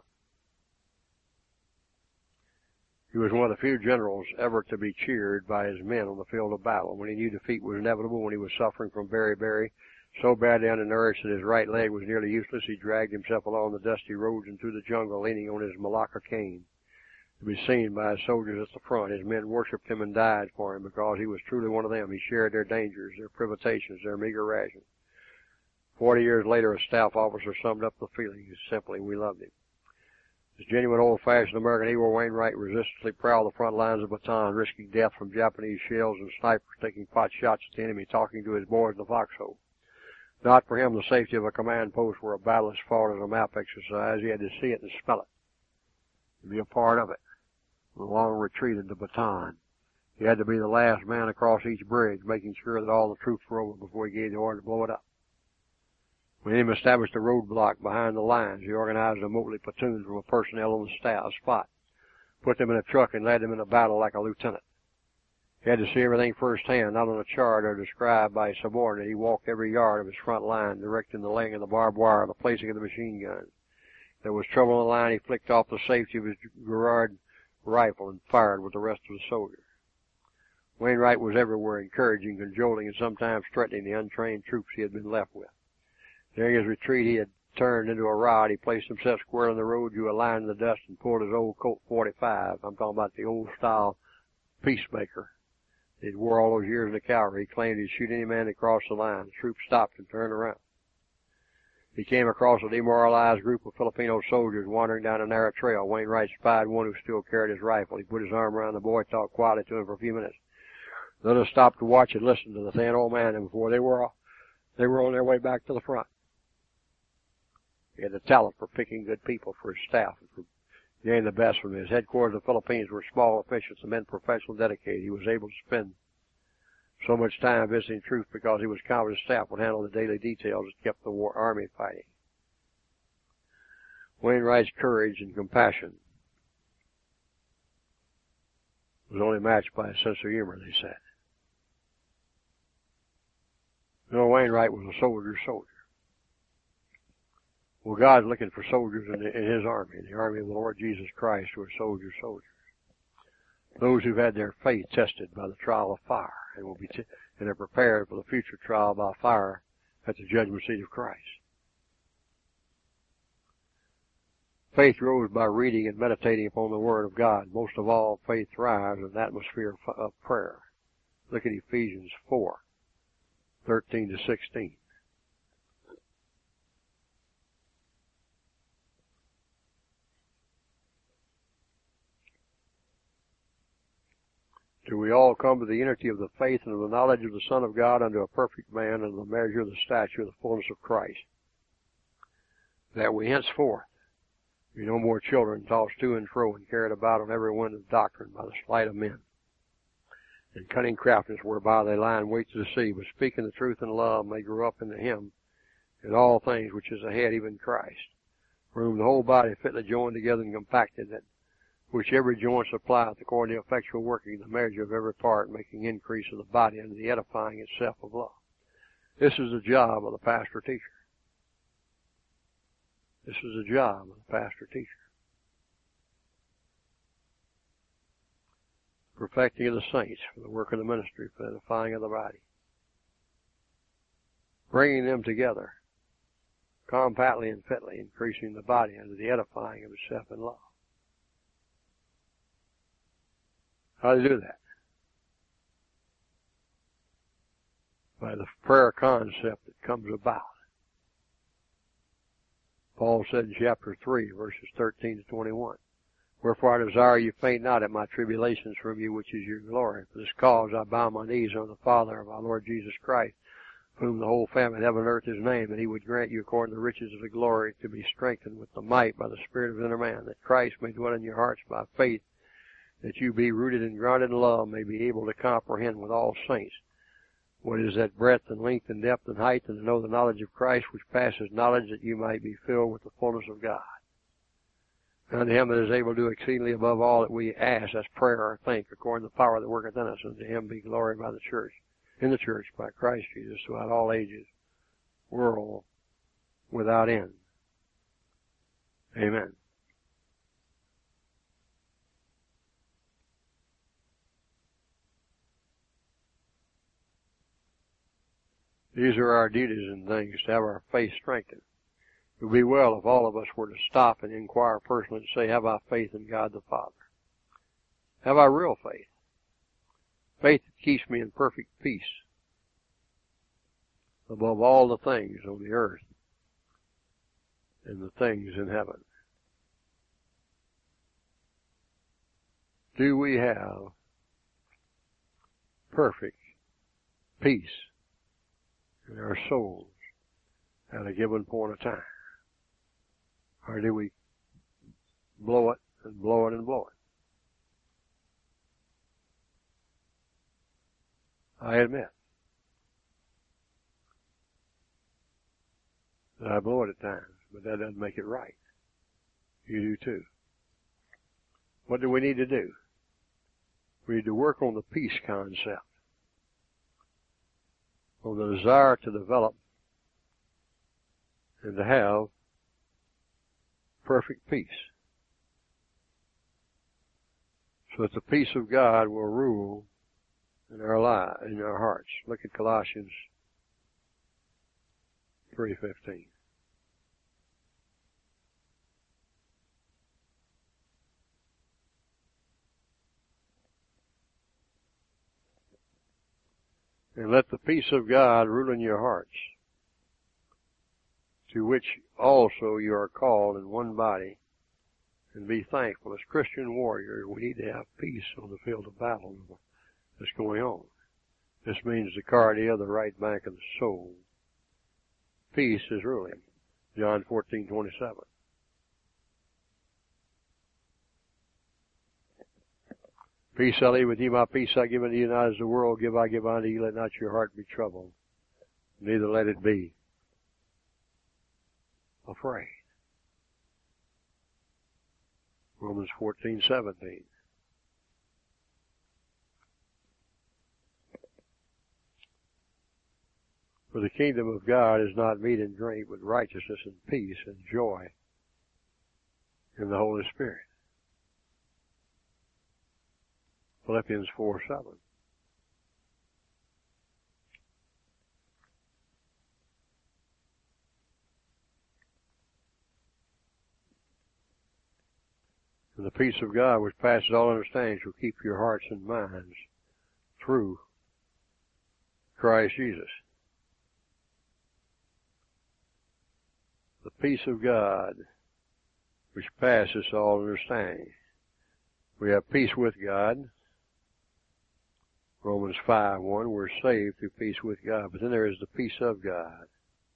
He was one of the few generals ever to be cheered by his men on the field of battle. When he knew defeat was inevitable, when he was suffering from beriberi, so badly undernourished that his right leg was nearly useless, he dragged himself along the dusty roads and through the jungle, leaning on his Malacca cane. To be seen by his soldiers at the front, his men worshipped him and died for him because he was truly one of them. He shared their dangers, their privations, their meager rations. Forty years later, a staff officer summed up the feelings simply, we loved him. This genuine old-fashioned American hero, Wainwright, resistlessly prowled the front lines of Bataan, risking death from Japanese shells and snipers, taking pot shots at the enemy, talking to his boys in the foxhole. Not for him, the safety of a command post where a battle is fought as a map exercise. He had to see it and smell it, to be a part of it. The long retreat into Bataan. He had to be the last man across each bridge, making sure that all the troops were over before he gave the order to blow it up. When he established a roadblock behind the lines, he organized a motley platoon from a personnel on the staff spot, put them in a truck and led them in a battle like a lieutenant. He had to see everything firsthand, not on a chart or described by a subordinate. He walked every yard of his front line, directing the laying of the barbed wire, the placing of the machine guns. If there was trouble on the line, he flicked off the safety of his Girard rifle and fired with the rest of the soldiers. Wainwright was everywhere, encouraging, cajoling, and sometimes threatening the untrained troops he had been left with. During his retreat, he had turned into a riot. He placed himself square on the road, drew a line in the dust, and pulled his old Colt forty-five. I'm talking about the old-style Peacemaker he'd wore all those years in the cavalry. He claimed he'd shoot any man that crossed the line. The troops stopped and turned around. He came across a demoralized group of Filipino soldiers wandering down a narrow trail. Wainwright spied one who still carried his rifle. He put his arm around the boy, talked quietly to him for a few minutes. The others stopped to watch and listen to the thin old man, and before they were they were on their way back to the front. He had the talent for picking good people for his staff and for getting the best from him. His headquarters in the Philippines were small officials and men professional dedicated. He was able to spend so much time visiting troops because he was confident his staff would handle the daily details that kept the war army fighting. Wainwright's courage and compassion was only matched by a sense of humor, they said. General Wainwright was a soldier's soldier. Well, God's looking for soldiers in, the, in His army, the army of the Lord Jesus Christ, who are soldiers' soldiers. Those who've had their faith tested by the trial of fire and will be t- and are prepared for the future trial by fire at the judgment seat of Christ. Faith grows by reading and meditating upon the Word of God. Most of all, faith thrives in an atmosphere of, of prayer. Look at Ephesians four, thirteen to sixteen. Till we all come to the unity of the faith and of the knowledge of the Son of God unto a perfect man and the measure of the stature of the fullness of Christ, that we henceforth be no more children, tossed to and fro and carried about on every wind of doctrine by the sleight of men, and cunning craftiness whereby they lie in wait to deceive, but speaking the truth in love may grow up into Him in all things which is the head, even Christ, for whom the whole body fitly joined together and compacted, that which every joint supplieth according to the effectual working, the measure of every part, making increase of the body unto the edifying itself of love. This is the job of the pastor-teacher. This is the job of the pastor-teacher. Perfecting of the saints for the work of the ministry, for the edifying of the body. Bringing them together, compactly and fitly, increasing the body unto the edifying of itself in love. How do you do that? By the prayer concept that comes about. Paul said in chapter three, verses thirteen to twenty-one, wherefore I desire you faint not at my tribulations from you, which is your glory. For this cause I bow my knees unto the Father of our Lord Jesus Christ, whom the whole family of heaven and earth is named, and he would grant you according to the riches of the glory to be strengthened with the might by the Spirit of inner man, that Christ may dwell in your hearts by faith, that you be rooted and grounded in love, may be able to comprehend with all saints what is that breadth and length and depth and height, and to know the knowledge of Christ which passes knowledge, that you might be filled with the fullness of God. And unto him that is able to do exceedingly above all that we ask, that's prayer or think, according to the power that worketh in us, and to him be glory by the church, in the church, by Christ Jesus, throughout all ages, world without end. Amen. These are our duties and things, to have our faith strengthened. It would be well if all of us were to stop and inquire personally and say, have I faith in God the Father? Have I real faith? Faith that keeps me in perfect peace above all the things on the earth and the things in heaven. Do we have perfect peace in our souls at a given point of time? Or do we blow it and blow it and blow it? I admit that I blow it at times, but that doesn't make it right. You do too. What do we need to do? We need to work on the peace concept, on the desire to develop and to have perfect peace, so that the peace of God will rule in our lives, in our hearts. Look at Colossians three fifteen. And let the peace of God rule in your hearts, to which also you are called in one body, and be thankful. As Christian warriors, we need to have peace on the field of battle that's going on. This means the cardia, the right bank of the soul. Peace is ruling. John fourteen twenty-seven. Peace I leave with you, my peace I give unto you, not as the world give I give unto you. Let not your heart be troubled, neither let it be afraid. Romans fourteen seventeen. For the kingdom of God is not meat and drink, but righteousness and peace and joy in the Holy Spirit. Philippians four seven. And the peace of God, which passes all understanding, shall keep your hearts and minds through Christ Jesus. The peace of God, which passes all understanding. We have peace with God. Romans five one, we're saved through peace with God. But then there is the peace of God.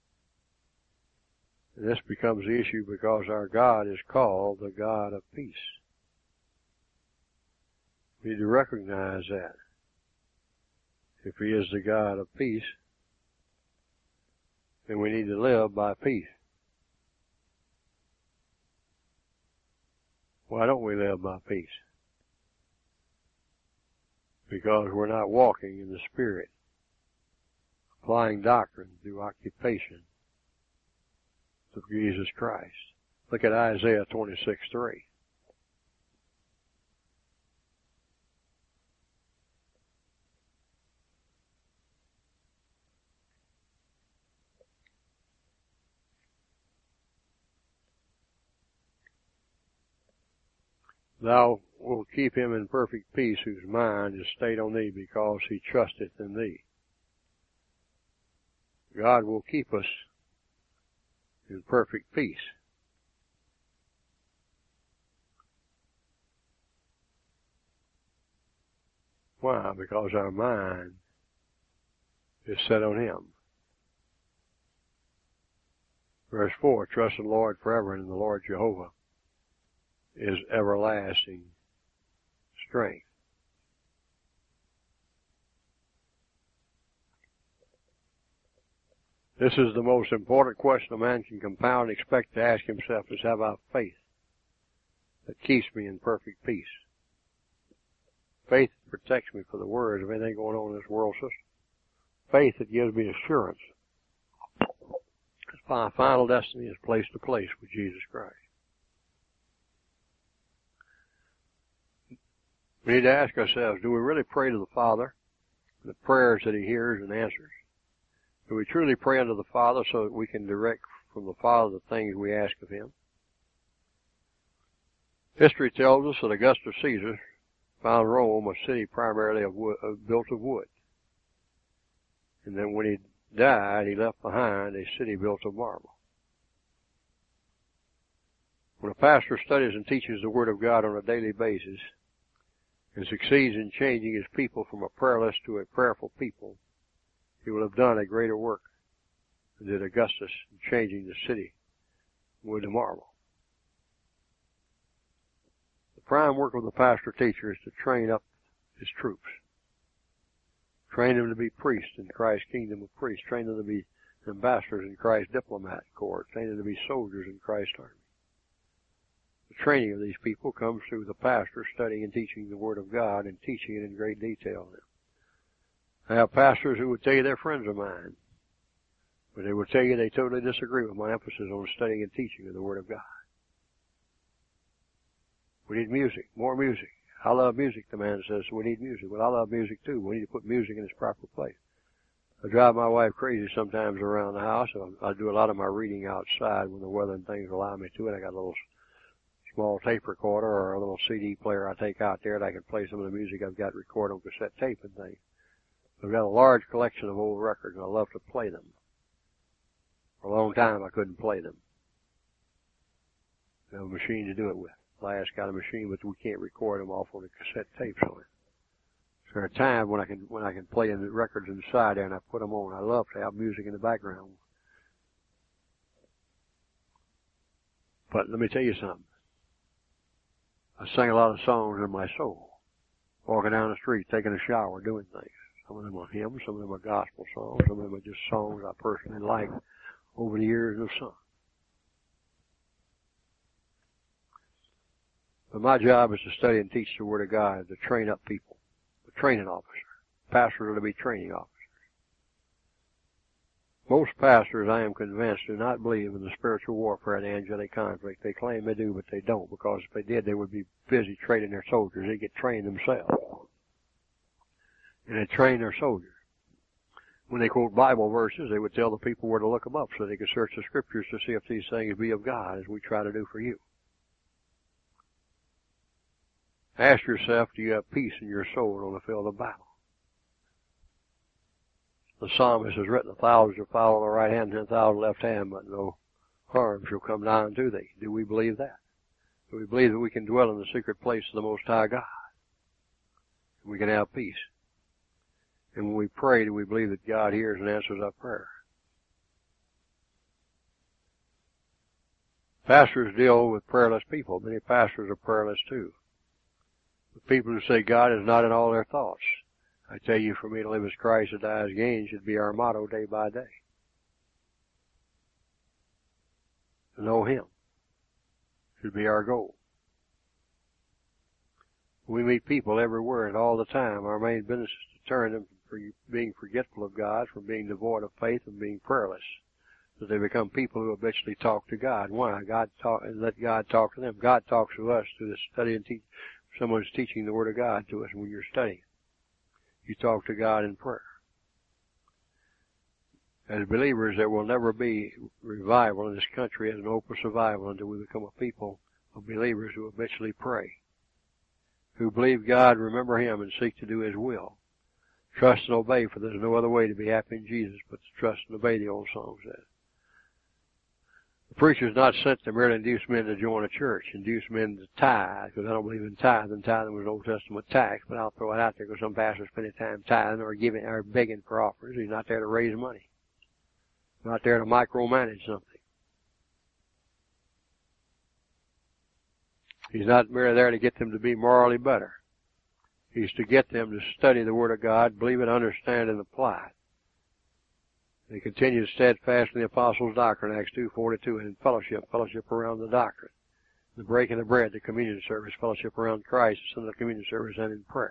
And this becomes the issue because our God is called the God of peace. We need to recognize that. If he is the God of peace, then we need to live by peace. Why don't we live by peace? Because we're not walking in the Spirit, applying doctrine through occupation of Jesus Christ. Look at Isaiah twenty-six three. Thou wilt keep him in perfect peace whose mind is stayed on thee, because he trusteth in thee. God will keep us in perfect peace. Why? Because our mind is set on him. Verse four, trust in the Lord forever, and in the Lord Jehovah is everlasting strength. This is the most important question a man can compound and expect to ask himself, is have I faith that keeps me in perfect peace? Faith that protects me for the words of anything going on in this world system. Faith that gives me assurance that my final destiny is place to place with Jesus Christ. We need to ask ourselves, do we really pray to the Father, the prayers that he hears and answers? Do we truly pray unto the Father so that we can direct from the Father the things we ask of him? History tells us that Augustus Caesar found Rome a city primarily of wood, uh, built of wood. And then when he died, he left behind a city built of marble. When a pastor studies and teaches the Word of God on a daily basis and succeeds in changing his people from a prayerless to a prayerful people, he will have done a greater work than did Augustus in changing the city wood to marble. The prime work of the pastor-teacher is to train up his troops. Train them to be priests in Christ's kingdom of priests. Train them to be ambassadors in Christ's diplomat corps. Train them to be soldiers in Christ's army. The training of these people comes through the pastor studying and teaching the Word of God and teaching it in great detail. I have pastors who would tell you they're friends of mine, but they would tell you they totally disagree with my emphasis on studying and teaching of the Word of God. We need music, more music. I love music, the man says, so we need music. Well, I love music too. We need to put music in its proper place. I drive my wife crazy sometimes around the house. I do a lot of my reading outside when the weather and things allow me to it. I got a little small tape recorder or a little C D player I take out there, and I can play some of the music I've got recorded on cassette tape and things. I've got a large collection of old records, and I love to play them. For a long time, I couldn't play them. I have a machine to do it with. Last got a machine, but we can't record them off on the cassette tapes on it. So there are times when I can when I can play in the records inside there, and I put them on. I love to have music in the background. But let me tell you something. I sing a lot of songs in my soul, walking down the street, taking a shower, doing things. Some of them are hymns, some of them are gospel songs, some of them are just songs I personally like over the years of sung. But my job is to study and teach the Word of God, to train up people, the training officer. Pastors are to be training officers. Most pastors, I am convinced, do not believe in the spiritual warfare and the angelic conflict. They claim they do, but they don't, because if they did, they would be busy training their soldiers. They get trained themselves. And they train their soldiers. When they quote Bible verses, they would tell the people where to look them up so they could search the Scriptures to see if these things be of God, as we try to do for you. Ask yourself, do you have peace in your soul on the field of battle? The psalmist has written, a thousand shall fall on the right hand, ten thousand left hand, but no harm shall come down to thee. Do we believe that? Do we believe that we can dwell in the secret place of the Most High God? We can have peace. And when we pray, do we believe that God hears and answers our prayer? Pastors deal with prayerless people. Many pastors are prayerless too. The people who say God is not in all their thoughts. I tell you, for me to live as Christ, to die as gain should be our motto day by day. To know Him should be our goal. We meet people everywhere and all the time. Our main business is to turn them from being forgetful of God, from being devoid of faith, and being prayerless. So they become people who habitually talk to God. Why? God talk, and let God talk to them. God talks to us through the study and teach. Someone's teaching the Word of God to us when you're studying. You talk to God in prayer. As believers, there will never be revival in this country as an open survival until we become a people of believers who habitually pray, who believe God, remember Him, and seek to do His will. Trust and obey, for there's no other way to be happy in Jesus but to trust and obey, the old song says. The preacher's not sent to merely induce men to join a church, induce men to tithe, because I don't believe in tithe, and tithing was an Old Testament tax, but I'll throw it out there because some pastors spend their time tithing or giving or begging for offerings. He's not there to raise money. Not there to micromanage something. He's not merely there to get them to be morally better. He's to get them to study the Word of God, believe it, understand, and apply it. They continued steadfast in the apostles' doctrine, Acts two forty-two, and in fellowship, fellowship around the doctrine. The breaking of bread, the communion service, fellowship around Christ, and the communion service, and in prayer.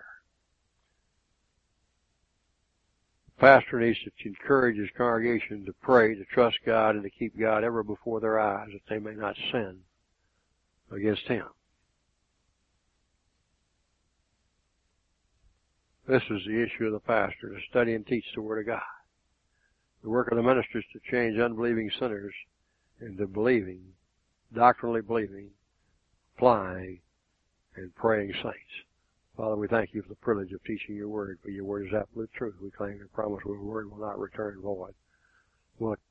The pastor needs to encourage his congregation to pray, to trust God, and to keep God ever before their eyes, that they may not sin against Him. This is the issue of the pastor, to study and teach the Word of God. The work of the minister is to change unbelieving sinners into believing, doctrinally believing, applying, and praying saints. Father, we thank You for the privilege of teaching Your Word, for Your Word is absolute truth. We claim Your promise, Your Word will not return void. We'll